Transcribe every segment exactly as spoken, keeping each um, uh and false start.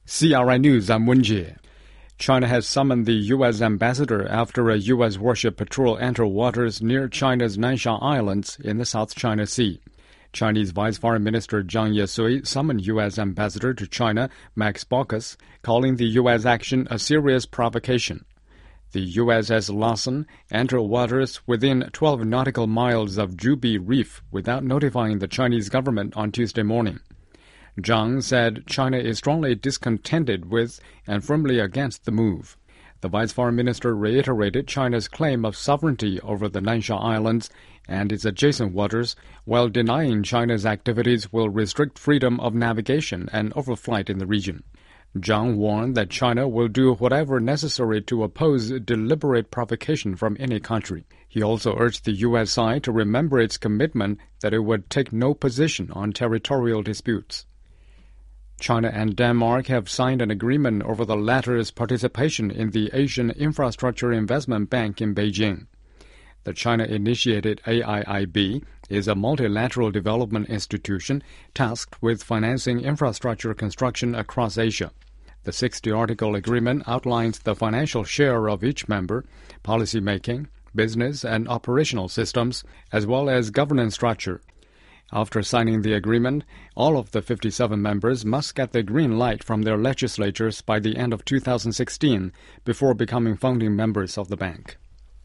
C R I News, I'm Wenjie. China has summoned the U S ambassador after a U S warship patrol entered waters near China's Nansha Islands in the South China Sea. Chinese Vice Foreign Minister Zhang Yesui summoned U S ambassador to China, Max Baucus, calling the U S action a serious provocation. The U S S Lawson entered waters within twelve nautical miles of Jubi Reef without notifying the Chinese government on Tuesday morning. Zhang said China is strongly discontented with and firmly against the move. The Vice Foreign Minister reiterated China's claim of sovereignty over the Nansha Islands and its adjacent waters, while denying China's activities will restrict freedom of navigation and overflight in the region. Zhang warned that China will do whatever necessary to oppose deliberate provocation from any country. He also urged the U S side to remember its commitment that it would take no position on territorial disputes. China and Denmark have signed an agreement over the latter's participation in the Asian Infrastructure Investment Bank in Beijing. The China-initiated A I I B is a multilateral development institution tasked with financing infrastructure construction across Asia. The sixty-article agreement outlines the financial share of each member, policy-making, business and operational systems, as well as governance structure. After signing the agreement, all of the fifty-seven members must get the green light from their legislatures by the end of two thousand sixteen before becoming founding members of the bank.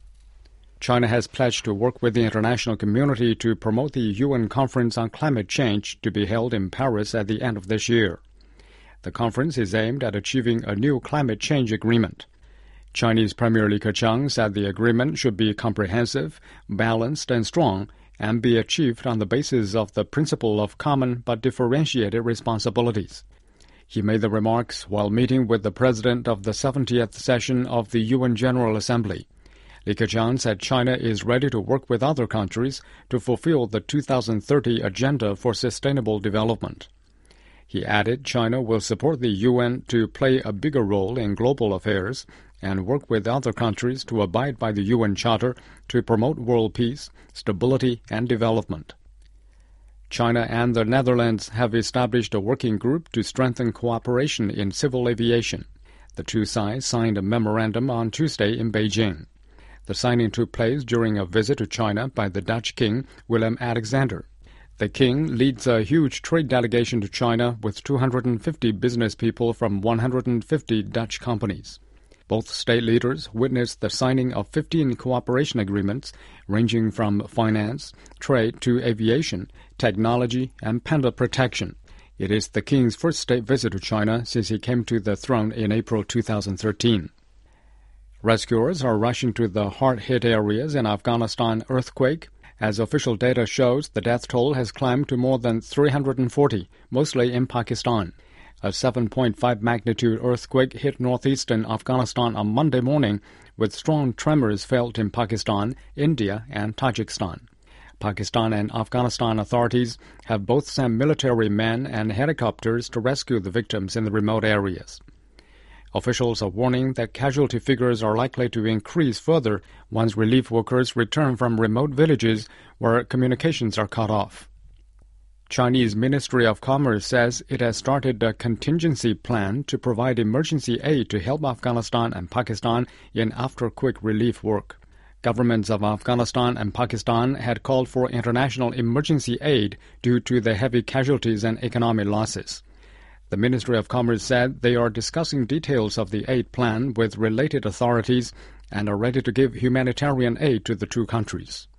China has pledged to work with the international community to promote the U N Conference on Climate Change to be held in Paris at the end of this year. The conference is aimed at achieving a new climate change agreement. Chinese Premier Li Keqiang said the agreement should be comprehensive, balanced, and strong, and be achieved on the basis of the principle of common but differentiated responsibilities. He made the remarks while meeting with the president of the seventieth session of the U N General Assembly. Li Keqiang said China is ready to work with other countries to fulfill the two thousand thirty Agenda for Sustainable Development. He added China will support the U N to play a bigger role in global affairs and work with other countries to abide by the U N Charter to promote world peace, stability, and development. China and the Netherlands have established a working group to strengthen cooperation in civil aviation. The two sides signed a memorandum on Tuesday in Beijing. The signing took place during a visit to China by the Dutch King, Willem Alexander. The King leads a huge trade delegation to China with two hundred fifty business people from one hundred fifty Dutch companies. Both state leaders witnessed the signing of fifteen cooperation agreements ranging from finance, trade to aviation, technology, and panda protection. It is the King's first state visit to China since he came to the throne in April two thousand thirteen. Rescuers are rushing to the hard-hit areas in Afghanistan earthquake. As official data shows, the death toll has climbed to more than three hundred forty, mostly in Pakistan. A seven point five magnitude earthquake hit northeastern Afghanistan on Monday morning, with strong tremors felt in Pakistan, India, and Tajikistan. Pakistan and Afghanistan authorities have both sent military men and helicopters to rescue the victims in the remote areas. Officials are warning that casualty figures are likely to increase further once relief workers return from remote villages where communications are cut off. Chinese Ministry of Commerce says it has started a contingency plan to provide emergency aid to help Afghanistan and Pakistan in after-quake relief work. Governments of Afghanistan and Pakistan had called for international emergency aid due to the heavy casualties and economic losses. The Ministry of Commerce said they are discussing details of the aid plan with related authorities and are ready to give humanitarian aid to the two countries.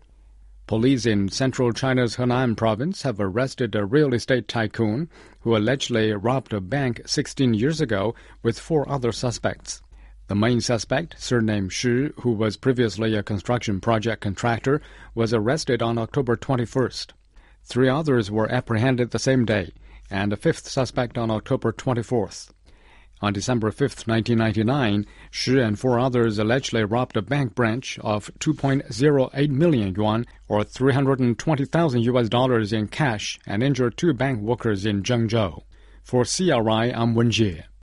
Police in central China's Henan province have arrested a real estate tycoon who allegedly robbed a bank sixteen years ago with four other suspects. The main suspect, surnamed Shi, who was previously a construction project contractor, was arrested on October twenty-first. Three others were apprehended the same day, and a fifth suspect on October twenty-fourth. On December fifth, nineteen ninety-nine, Shi and four others allegedly robbed a bank branch of two point zero eight million yuan, or three hundred twenty thousand U S dollars in cash, and injured two bank workers in Zhengzhou. For C R I, I'm Wenjie.